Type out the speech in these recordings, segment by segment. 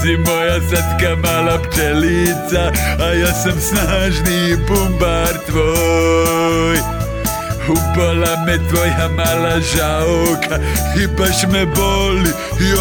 si moja satka mala pčelica, a ja sam snažni bumbar tvoj. Upala me tvoja mala žaoka i baš me boli,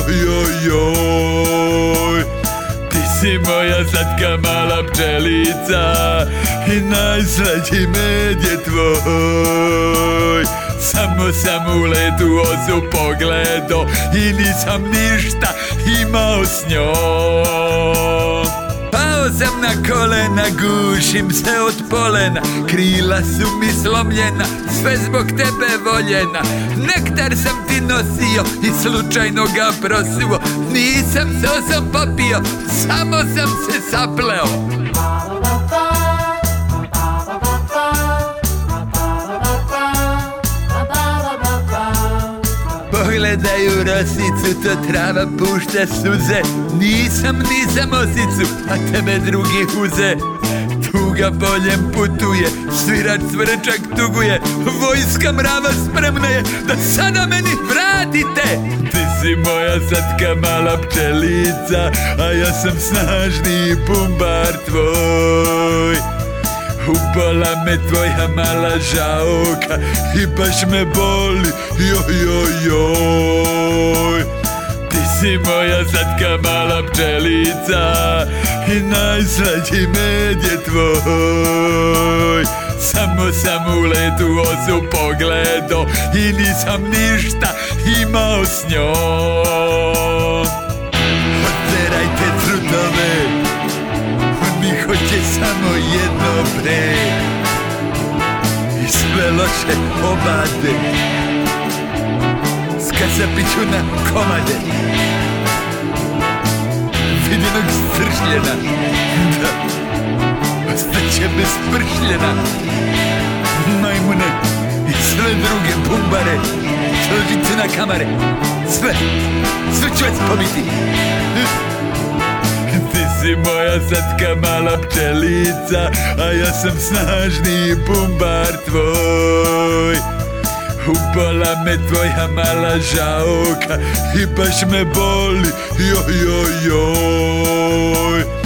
joj. Ti si moja satka mala pčelica i najslađi med je tvoj. Samo sam u letu osu pogledo i nisam ništa imao s njom. Pao sam na kolena, gušim se od polena, krila su mi slomljena, sve zbog tebe voljena. Nektar sam ti nosio i slučajno ga prosio, nisam se osam popio, samo sam se sapleo. Pogledaju rosicu, to trava pušta suze. Nisam osicu, a tebe drugi uze. Tuga poljem putuje, svirač cvrčak tuguje, vojska mrava spremna je da sada meni vratite. Ti si moja satka mala pčelica, a ja sam snažni bumbar tvoj. Upala me tvoja mala žaoka i baš me boli, joj. Ti si moja satka mala pčelica i najslađi med je tvoj. Samo sam u letu osu pogledo i nisam ništa imao s njom. Oterajte trutove, mi hoće samo jedno bre i sve loše obade. Skasapit ću na komade vidinog stršljena, da ostaće bez pršljena. Majmune i sve druge bumbare, složice na kamare, sve ću vas pobiti. Ti si moja satka mala pčelica, a ja sam snažni bumbar tvoj. Upala me tvoja mala žaoka i baš me boli, joj.